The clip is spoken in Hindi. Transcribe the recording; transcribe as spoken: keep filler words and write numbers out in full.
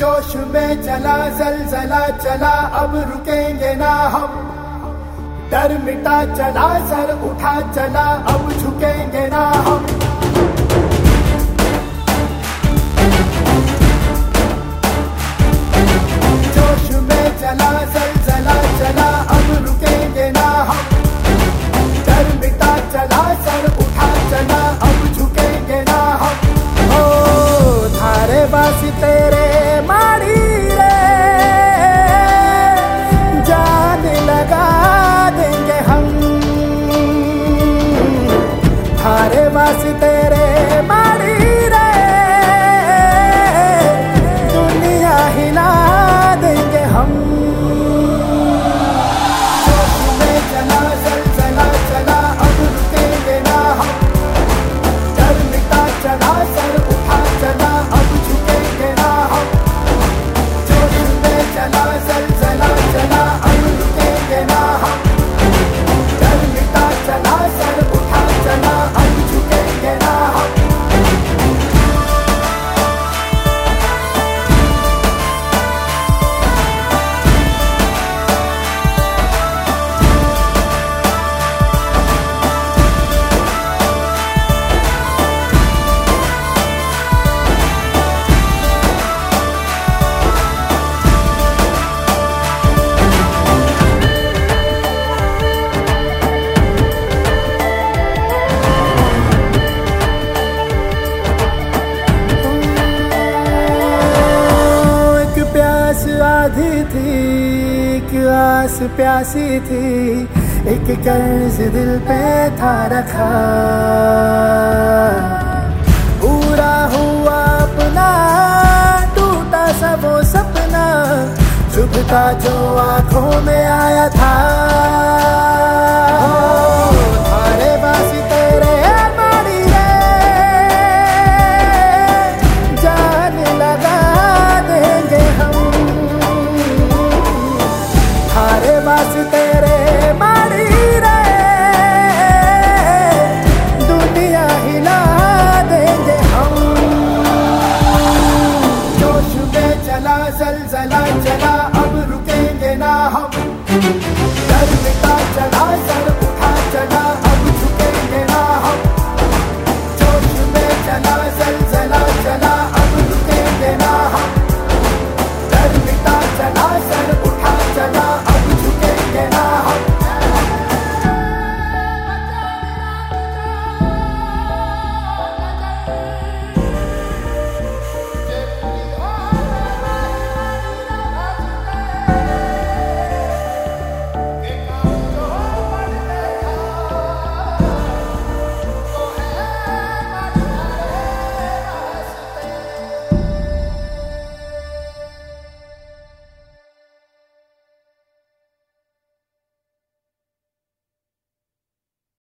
जोश में चला जलजला चला, अब रुकेंगे ना हम। डर मिटा चला, सर उठा चला, अब झुकेंगे ना हम। जोश में चला जलजला चला, अब रुकेंगे ना हम। डर मिटा चला, सर उठा चला, अब झुकेंगे ना हम। ओ थारे बासी तेरे माड़ी रे, जान लगा देंगे हम। थारे बासी तेरे माड़ी रे, दुनिया हिला देंगे हम। जोश में चला जलजला चला, अब रुकेंगे ना हम। डर मिटा चला, सर उठा चला, अब झुकेंगे ना हम। जोश में चला जलजला चला, अब रुकेंगे ना हम। डर मिटा चला, सर उठा चला, अब झुकेंगे ना हम। आधी थी एक आस प्यासी थी, एक कर्ज दिल पे था रखा। पूरा हुआ अपना, टूटा सा वो सपना, चुभता जो आंखों में आया